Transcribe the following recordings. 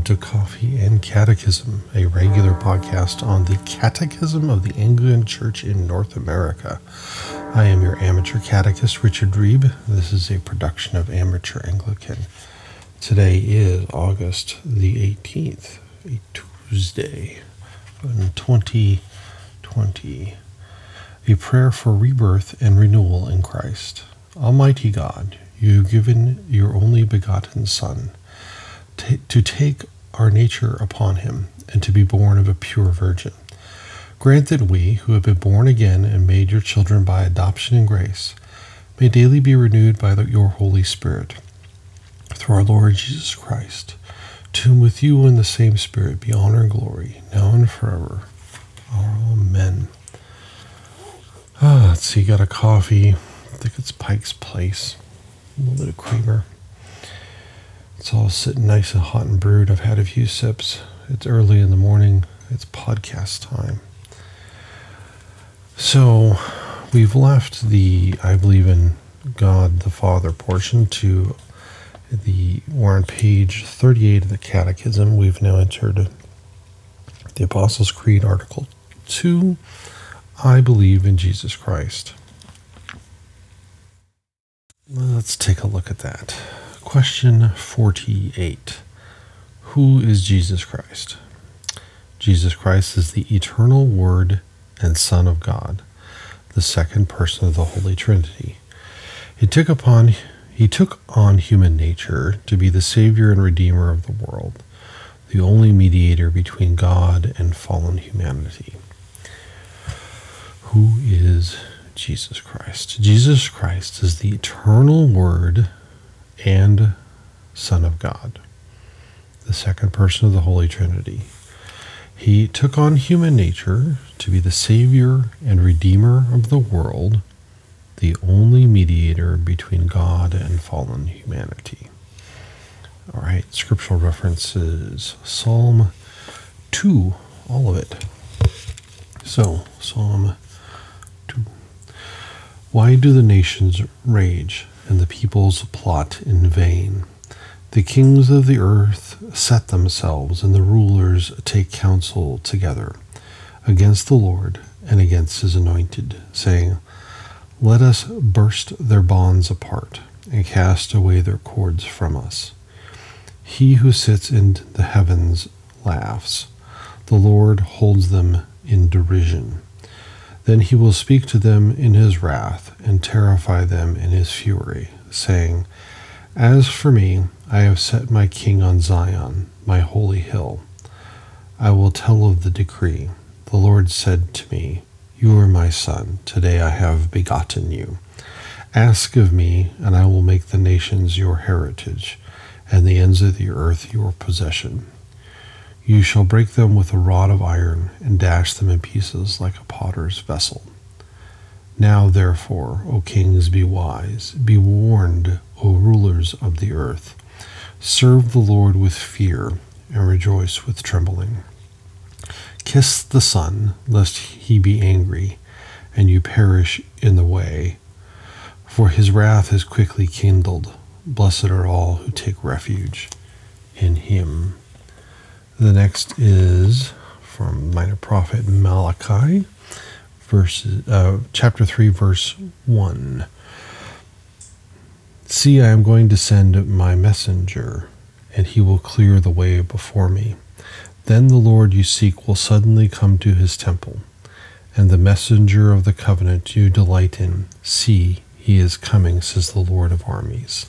to Coffee and Catechism, a regular podcast on the Catechism of the Anglican Church in North America. I am your amateur catechist, Richard Reeb. This is a production of Amateur Anglican. Today is August the 18th, a Tuesday in 2020. A prayer for rebirth and renewal in Christ. Almighty God, you have given your only begotten Son to take our nature upon him and to be born of a pure virgin. Grant that we, who have been born again and made your children by adoption and grace, may daily be renewed by your Holy Spirit. Through our Lord Jesus Christ, to whom with you and the same Spirit be honor and glory, now and forever. Amen. Let's see, got a coffee. I think it's Pike's Place. A little bit of creamer. It's all sitting nice and hot and brewed. I've had a few sips. It's early in the morning. It's podcast time. So we've left the I believe in God the Father portion to we're on page 38 of the Catechism. We've now entered the Apostles' Creed, Article 2. I believe in Jesus Christ. Let's take a look at that. Question 48. Who is Jesus Christ? Jesus Christ is the eternal Word and Son of God, the second person of the Holy Trinity. He took on human nature to be the Savior and Redeemer of the world, the only mediator between God and fallen humanity. Who is Jesus Christ? Jesus Christ is the eternal Word and Son of God, the second person of the Holy Trinity. He took on human nature to be the Savior and Redeemer of the world, the only mediator between God and fallen humanity. All right, scriptural references, Psalm 2, all of it. So, Psalm 2. Why do the nations rage and the peoples plot in vain? The kings of the earth set themselves, and the rulers take counsel together against the Lord and against his anointed, saying, let us burst their bonds apart and cast away their cords from us. He who sits in the heavens laughs. The Lord holds them in derision. Then he will speak to them in his wrath and terrify them in his fury, saying, as for me, I have set my king on Zion, my holy hill. I will tell of the decree. The Lord said to me, you are my son. Today I have begotten you. Ask of me, and I will make the nations your heritage, and the ends of the earth your possession. You shall break them with a rod of iron, and dash them in pieces like a potter's vessel. Now therefore, O kings, be wise. Be warned, O rulers of the earth. Serve the Lord with fear, and rejoice with trembling. Kiss the Son, lest he be angry, and you perish in the way. For his wrath is quickly kindled. Blessed are all who take refuge in him. The next is from Minor Prophet Malachi, chapter 3, verse 1. See, I am going to send my messenger, and he will clear the way before me. Then the Lord you seek will suddenly come to his temple, and the messenger of the covenant you delight in. See, he is coming, says the Lord of armies.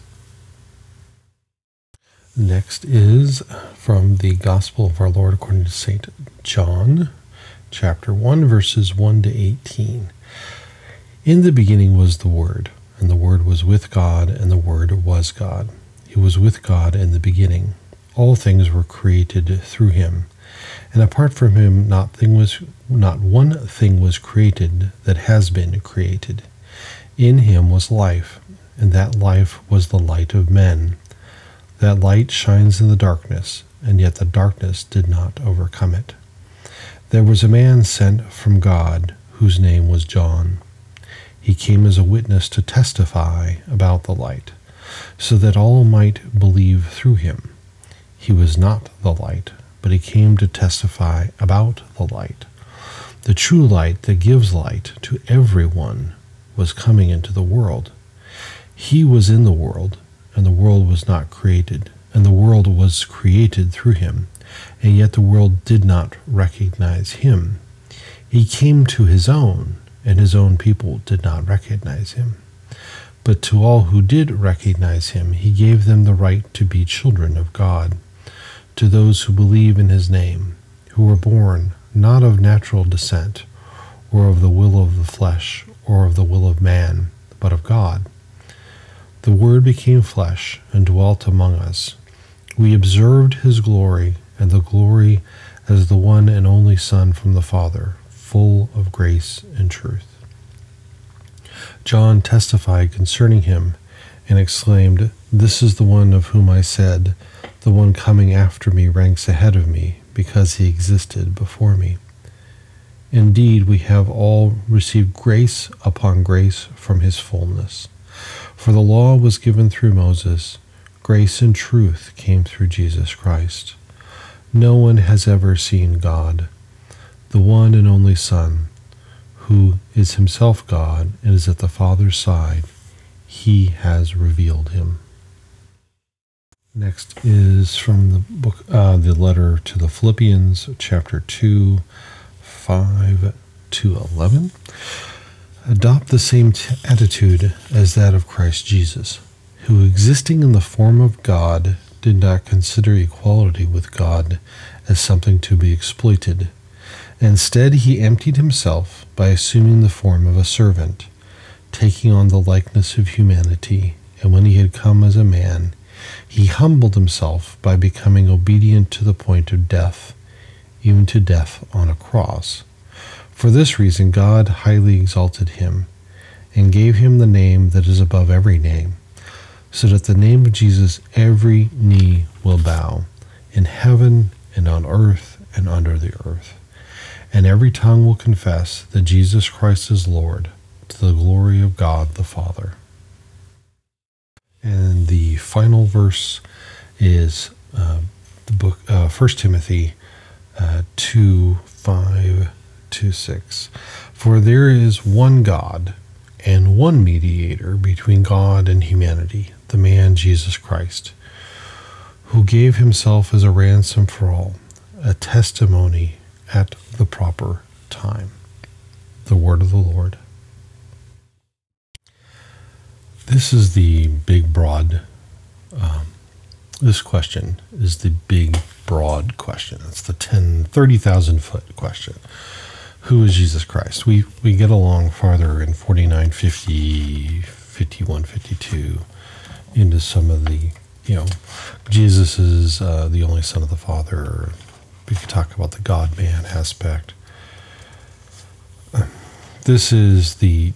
Next is from the Gospel of our Lord according to St. John, chapter 1, verses 1 to 18. In the beginning was the Word, and the Word was with God, and the Word was God. He was with God in the beginning. All things were created through him, and apart from him not one thing was created that has been created. In him was life, and that life was the light of men. That light shines in the darkness, and yet the darkness did not overcome it. There was a man sent from God, whose name was John. He came as a witness to testify about the light, so that all might believe through him. He was not the light, but he came to testify about the light. The true light that gives light to everyone was coming into the world. He was in the world, and the world was not created, and the world was created through him, and yet the world did not recognize him. He came to his own, and his own people did not recognize him. But to all who did recognize him, he gave them the right to be children of God, to those who believe in his name, who were born not of natural descent, or of the will of the flesh, or of the will of man, but of God. The Word became flesh and dwelt among us. We observed his glory, and the glory as the one and only Son from the Father, full of grace and truth. John testified concerning him, and exclaimed, "This is the one of whom I said, 'The one coming after me ranks ahead of me, because he existed before me.' Indeed, we have all received grace upon grace from his fullness. For the law was given through Moses, grace and truth came through Jesus Christ. No one has ever seen God, the one and only Son, who is himself God and is at the Father's side. He has revealed him." Next is from the book, the letter to the Philippians, chapter 2, 5 to 11. Adopt the same attitude as that of Christ Jesus, who, existing in the form of God, did not consider equality with God as something to be exploited. Instead, he emptied himself by assuming the form of a servant, taking on the likeness of humanity, and when he had come as a man, he humbled himself by becoming obedient to the point of death, even to death on a cross. For this reason God highly exalted him, and gave him the name that is above every name, so that the name of Jesus every knee will bow, in heaven and on earth and under the earth, and every tongue will confess that Jesus Christ is Lord, to the glory of God the Father. And the final verse is the book 1 Timothy 2, 5 to 6. For there is one God and one mediator between God and humanity, the man Jesus Christ, who gave himself as a ransom for all, a testimony at the proper time. The word of the Lord. This is the big, broad, this question is the big, broad question. It's the 30,000 foot question. Who is Jesus Christ? We get along farther in 49, 50, 51, 52 into some of the, Jesus is the only Son of the Father. We could talk about the God-man aspect. This is the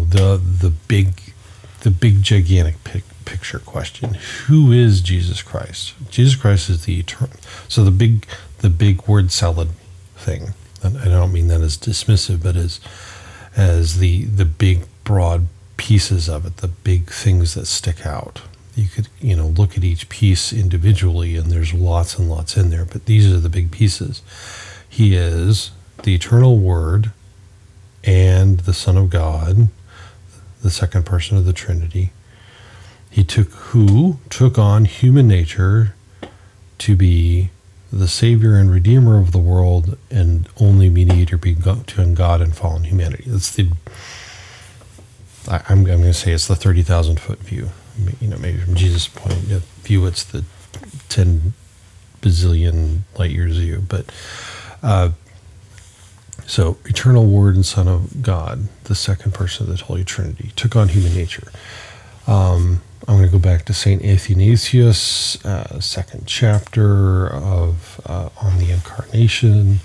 big gigantic picture question. Who is Jesus Christ? Jesus Christ is the eternal. So the big word salad thing. And I don't mean that as dismissive, but as the big broad pieces of it, the big things that stick out. You could look at each piece individually, and there's lots and lots in there, but these are the big pieces. He is the eternal Word and the Son of God, the second person of the Trinity. He took on human nature to be the Savior and Redeemer of the world, and only mediator between God and fallen humanity. That's I'm going to say it's the 30,000 foot view. Maybe from Jesus' point of view, it's the 10 bazillion light years view. But so, eternal Word and Son of God, the second person of the Holy Trinity, took on human nature. I'm going to go back to St. Athanasius, second chapter of on the Incarnation,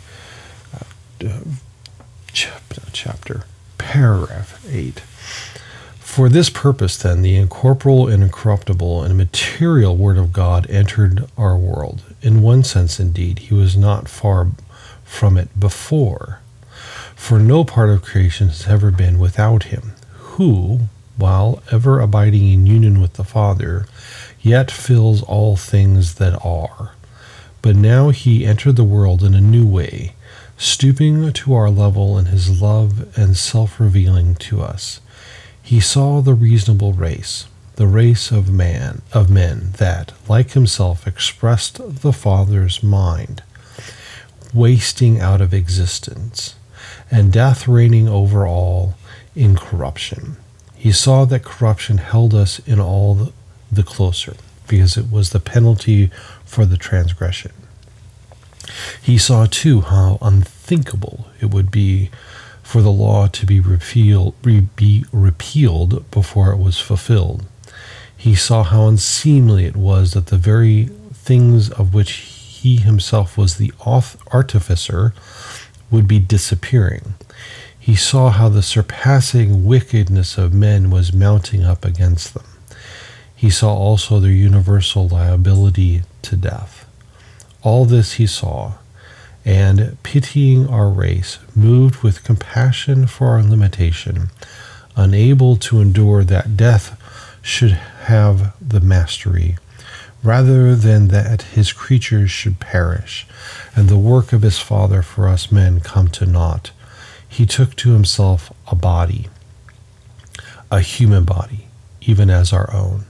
paragraph 8. For this purpose, then, the incorporeal and incorruptible and material Word of God entered our world. In one sense, indeed, he was not far from it before. For no part of creation has ever been without him, who, while ever abiding in union with the Father, yet fills all things that are. But now he entered the world in a new way, stooping to our level in his love and self-revealing to us. He saw the reasonable race, the race of men that, like himself, expressed the Father's mind, wasting out of existence, and death reigning over all in corruption. He saw that corruption held us in all the closer, because it was the penalty for the transgression. He saw, too, how unthinkable it would be for the law to be repealed before it was fulfilled. He saw how unseemly it was that the very things of which he himself was the artificer would be disappearing. He saw how the surpassing wickedness of men was mounting up against them. He saw also their universal liability to death. All this he saw, and pitying our race, moved with compassion for our limitation, unable to endure that death should have the mastery, rather than that his creatures should perish, and the work of his Father for us men come to naught, he took to himself a body, a human body, even as our own.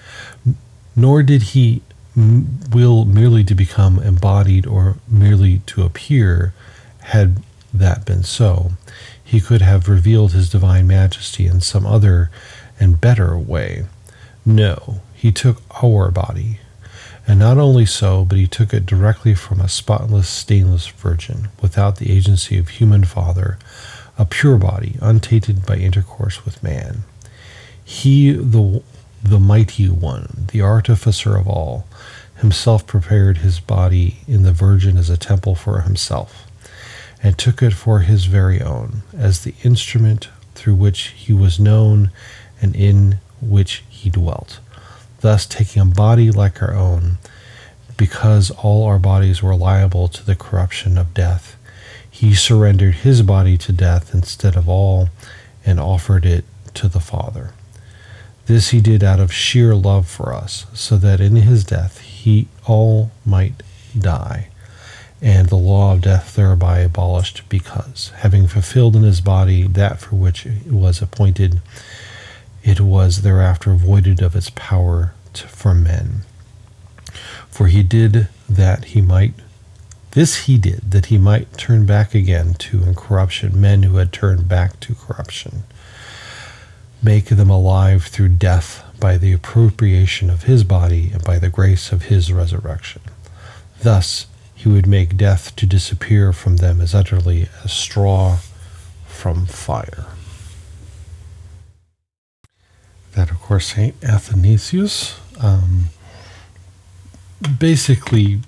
Nor did he will merely to become embodied or merely to appear. Had that been so, he could have revealed his divine majesty in some other and better way. No, he took our body, and not only so, but he took it directly from a spotless, stainless virgin, without the agency of human father, a pure body, untainted by intercourse with man. He, the mighty one, the artificer of all, himself prepared his body in the Virgin as a temple for himself, and took it for his very own, as the instrument through which he was known and in which he dwelt, thus taking a body like our own, because all our bodies were liable to the corruption of death. He surrendered his body to death instead of all, and offered it to the Father. This he did out of sheer love for us, so that in his death he all might die, and the law of death thereby abolished, because, having fulfilled in his body that for which it was appointed, it was thereafter voided of its power for men. For he did that he might turn back again to incorruption men who had turned back to corruption, make them alive through death by the appropriation of his body and by the grace of his resurrection. Thus he would make death to disappear from them as utterly as straw from fire. That, of course, St. Athanasius. Basically,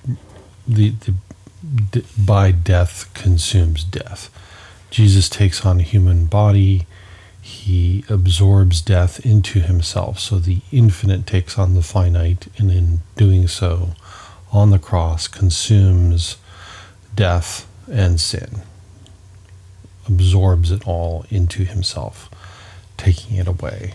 by death consumes death. Jesus takes on a human body. He absorbs death into himself. So the infinite takes on the finite, and in doing so, on the cross, consumes death and sin. Absorbs it all into himself, taking it away.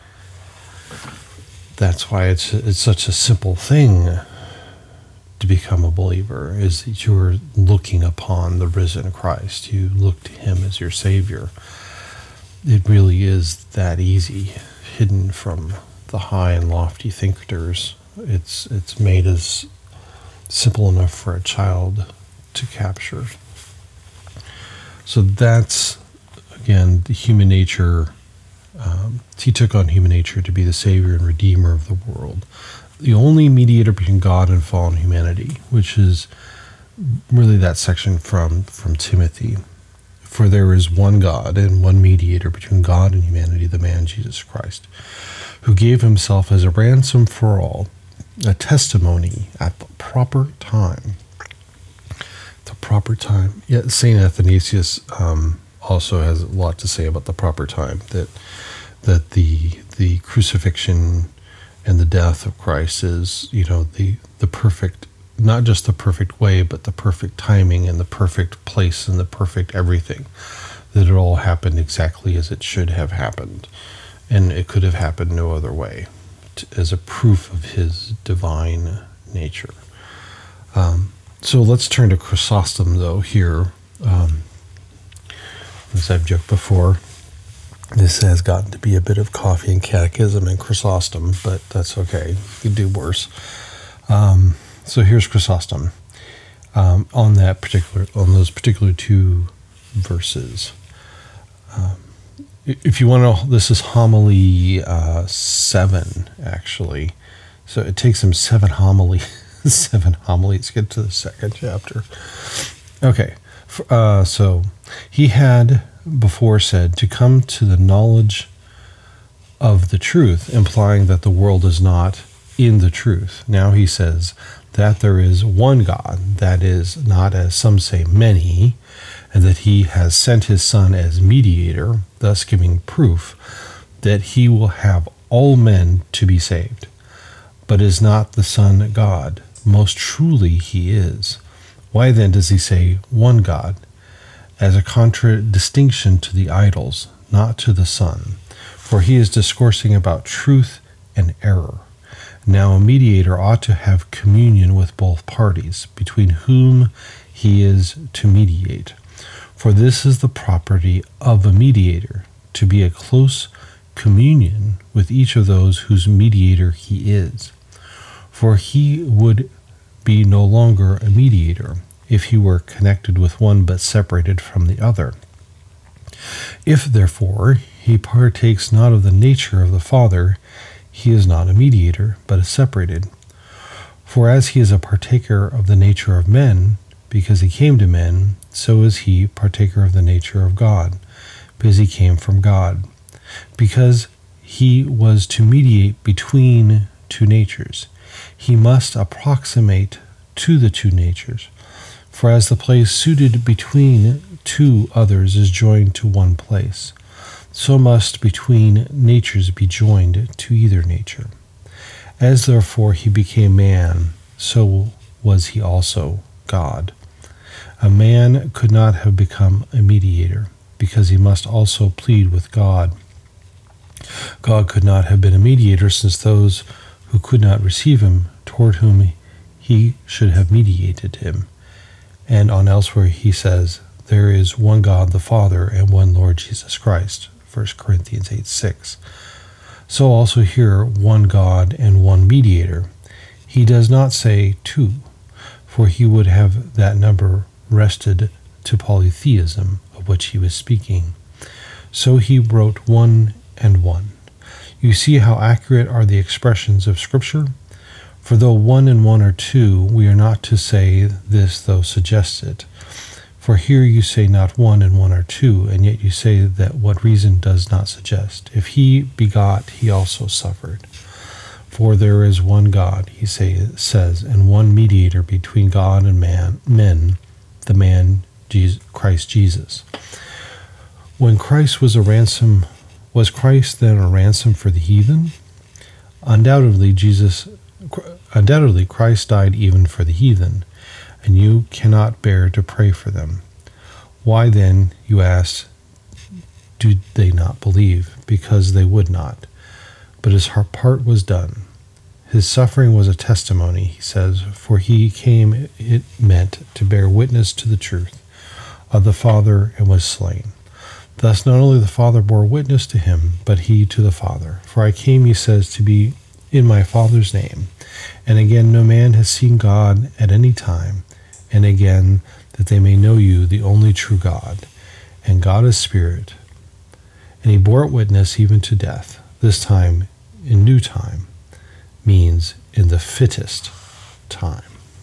That's why it's such a simple thing to become a believer, is that you're looking upon the risen Christ. You look to him as your Savior. It really is that easy, hidden from the high and lofty thinkers. It's made as simple enough for a child to capture. So that's, again, the human nature. He took on human nature to be the Savior and Redeemer of the world, the only mediator between God and fallen humanity, which is really that section from Timothy. For there is one God and one mediator between God and humanity, the man Jesus Christ, who gave himself as a ransom for all, a testimony at the proper time. The proper time. Yeah, St. Athanasius also has a lot to say about the proper time, that the crucifixion and the death of Christ is, the perfect, not just the perfect way, but the perfect timing and the perfect place and the perfect everything, that it all happened exactly as it should have happened, and it could have happened no other way, as a proof of his divine nature. So let's turn to Chrysostom, though, here. As I've joked before, this has gotten to be a bit of coffee and catechism and Chrysostom, but that's okay. You could do worse. So here's Chrysostom on those particular two verses. If you want to know, this is homily 7, actually. So it takes him 7 homilies to get to the second chapter. Okay, so he had before said to come to the knowledge of the truth, implying that the world is not in the truth. Now he says that there is one God, that is, not as some say many, and that he has sent his Son as mediator, thus giving proof that he will have all men to be saved. But is not the Son God? Most truly he is. Why then does he say one God? As a contradistinction to the idols, not to the Son. For he is discoursing about truth and error. Now a mediator ought to have communion with both parties, between whom he is to mediate. For this is the property of a mediator, to be a close communion with each of those whose mediator he is. For he would be no longer a mediator, if he were connected with one but separated from the other. If, therefore, he partakes not of the nature of the Father, he is not a mediator, but is separated. For as he is a partaker of the nature of men, because he came to men, so is he partaker of the nature of God, because he came from God. Because he was to mediate between two natures, he must approximate to the two natures. For as the place suited between two others is joined to one place, so must between natures be joined to either nature. As therefore he became man, so was he also God. A man could not have become a mediator, because he must also plead with God. God could not have been a mediator, since those who could not receive him, toward whom he should have mediated him. And on elsewhere he says, there is one God the Father and one Lord Jesus Christ, 1 Corinthians 8:6. So also here, one God and one mediator. He does not say two, for he would have that number rested to polytheism, of which he was speaking. So he wrote one and one. You see how accurate are the expressions of Scripture? For though one and one are two, we are not to say this though suggested. For here you say not one and one are two, and yet you say that what reason does not suggest. If he begot, he also suffered. For there is one God, he says, and one mediator between God and men, the man Christ Jesus. When Christ was a ransom, was Christ then a ransom for the heathen? Undoubtedly Christ died even for the heathen, and you cannot bear to pray for them. Why then, you ask, do they not believe? Because they would not. But his part was done. His suffering was a testimony, he says, for he came, it meant, to bear witness to the truth of the Father, and was slain. Thus not only the Father bore witness to him, but he to the Father. For I came, he says, to be in my Father's name. And again, no man has seen God at any time. And again, that they may know you, the only true God. And God is Spirit. And he bore witness even to death, this time in due time, means in the fittest time.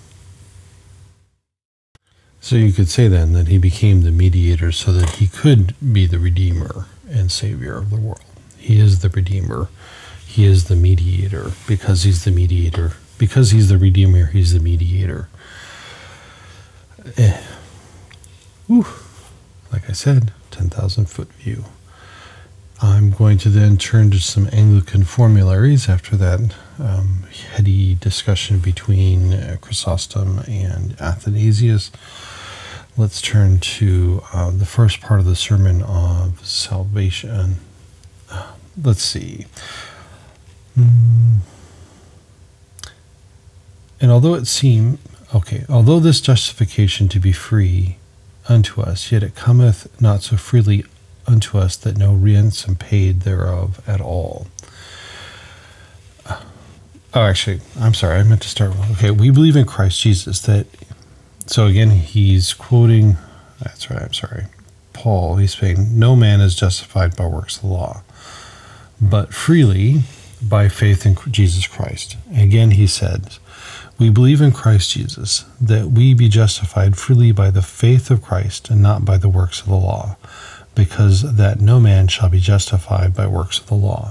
So you could say then that he became the mediator so that he could be the Redeemer and Savior of the world. He is the Redeemer. He is the mediator. Because he's the mediator. Because he's the Redeemer, he's the mediator. Like I said, 10,000 foot view. I'm going to then turn to some Anglican formularies after that heady discussion between Chrysostom and Athanasius. Let's turn to the first part of the Sermon of Salvation. Let's see. And although it seem Okay, although this justification to be free unto us, yet it cometh not so freely unto us that no ransom paid thereof at all. Oh, actually, I'm sorry, I meant to start with, okay, we believe in Christ Jesus that, so again, he's quoting, that's right, I'm sorry, Paul, he's saying, no man is justified by works of the law, but freely by faith in Jesus Christ. Again, he said, we believe in Christ Jesus, that we be justified freely by the faith of Christ and not by the works of the law, because that no man shall be justified by works of the law.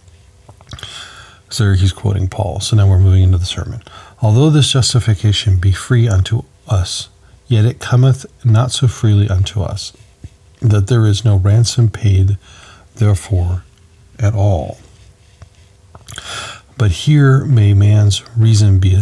So he's quoting Paul. So now we're moving into the sermon. Although this justification be free unto us, yet it cometh not so freely unto us, that there is no ransom paid therefore at all. But here may man's reason be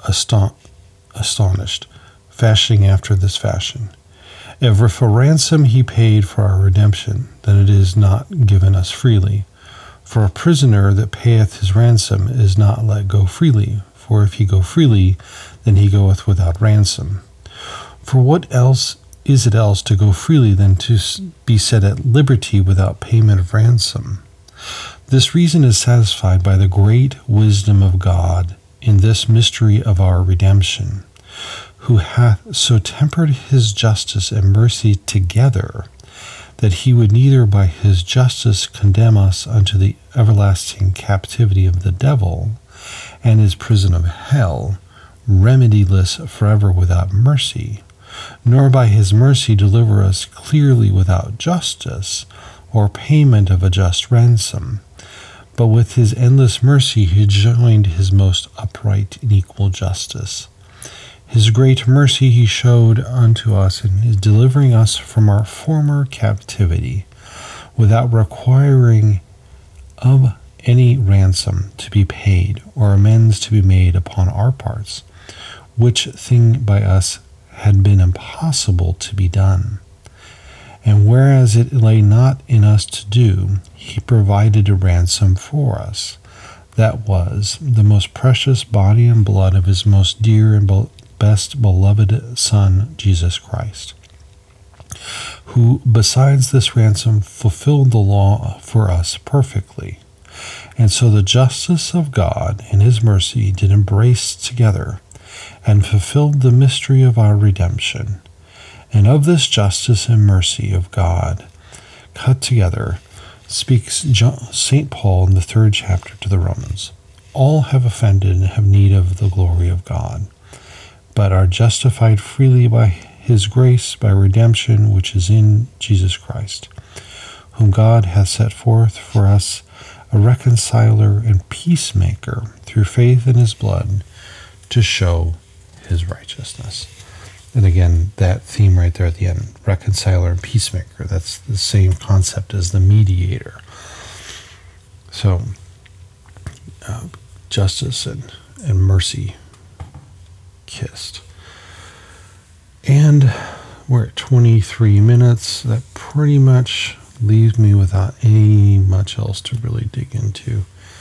astonished, fashioning after this fashion. If a ransom he paid for our redemption, then it is not given us freely. For a prisoner that payeth his ransom is not let go freely. For if he go freely, then he goeth without ransom. For what else is it else to go freely than to be set at liberty without payment of ransom? This reason is satisfied by the great wisdom of God in this mystery of our redemption, who hath so tempered his justice and mercy together, that he would neither by his justice condemn us unto the everlasting captivity of the devil and his prison of hell, remediless forever without mercy, nor by his mercy deliver us clearly without justice or payment of a just ransom. But with his endless mercy he joined his most upright and equal justice. His great mercy he showed unto us in his delivering us from our former captivity, without requiring of any ransom to be paid or amends to be made upon our parts, which thing by us had been impossible to be done. And whereas it lay not in us to do, he provided a ransom for us, that was the most precious body and blood of his most dear and best beloved Son, Jesus Christ, who besides this ransom fulfilled the law for us perfectly. And so the justice of God and his mercy did embrace together and fulfilled the mystery of our redemption. And of this justice and mercy of God cut together speaks St. Paul in the 3rd chapter to the Romans. All have offended and have need of the glory of God, but are justified freely by his grace, by redemption which is in Jesus Christ, whom God hath set forth for us a reconciler and peacemaker through faith in his blood, to show his righteousness. And again, that theme right there at the end, reconciler and peacemaker, that's the same concept as the mediator. So, justice and mercy kissed. And we're at 23 minutes. That pretty much leaves me without any much else to really dig into.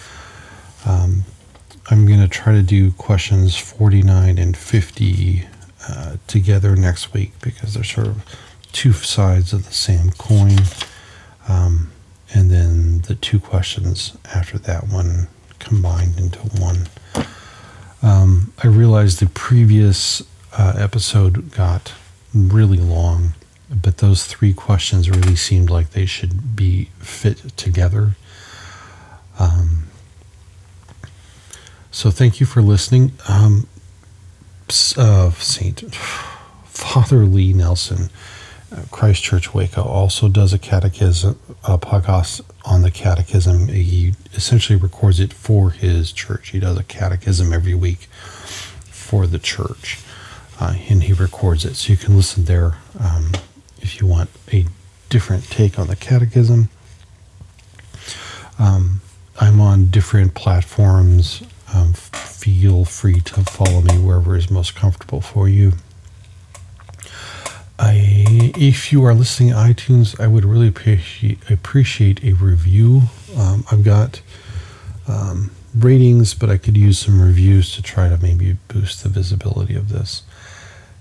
I'm going to try to do questions 49 and 50 together next week, because they're sort of two sides of the same coin. And then the two questions after that one combined into one. I realized the previous episode got really long, but those three questions really seemed like they should be fit together. So thank you for listening. Father Lee Nelson, Christ Church Waco, also does a catechism, a podcast on the catechism. He essentially records it for his church. He does a catechism every week for the church, and he records it. So you can listen there if you want a different take on the catechism. I'm on different platforms. Feel free to follow me wherever is most comfortable for you. If you are listening to iTunes, I would really appreciate a review. I've got ratings, but I could use some reviews to try to maybe boost the visibility of this.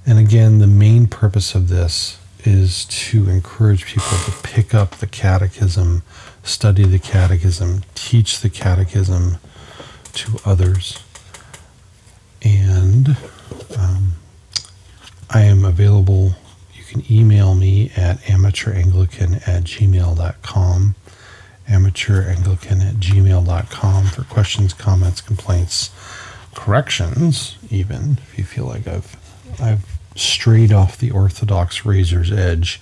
And again, the main purpose of this is to encourage people to pick up the catechism, study the catechism, teach the catechism to others. And I am available. You can email me at amateuranglican@gmail.com, amateuranglican@gmail.com for questions, comments, complaints, corrections, even if you feel like I've strayed off the Orthodox razor's edge,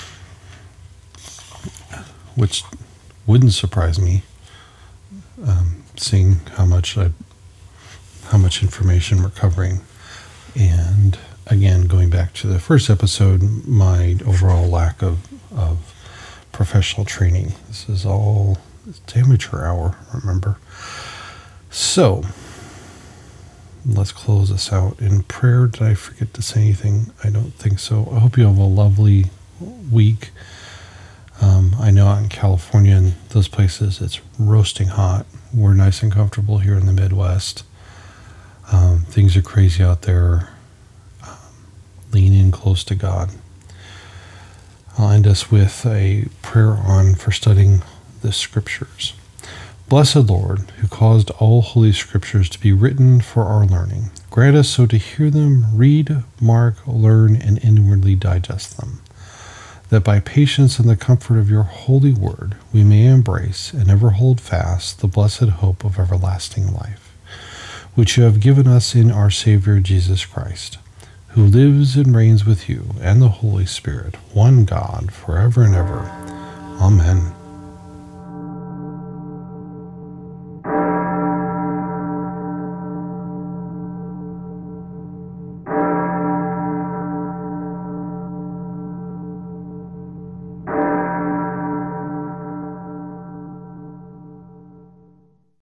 which wouldn't surprise me, seeing how much information we're covering. And again, going back to the first episode, my overall lack of professional training. This is all, it's amateur hour, remember? So, let's close this out in prayer. Did I forget to say anything? I don't think so. I hope you have a lovely week. I know out in California and those places it's roasting hot. We're nice and comfortable here in the Midwest. Things are crazy out there. Lean in close to God. I'll end us with a prayer for studying the Scriptures. Blessed Lord, who caused all holy Scriptures to be written for our learning, grant us so to hear them, read, mark, learn, and inwardly digest them, that by patience and the comfort of your holy word we may embrace and ever hold fast the blessed hope of everlasting life, which you have given us in our Savior Jesus Christ, who lives and reigns with you and the Holy Spirit, one God, forever and ever. Amen.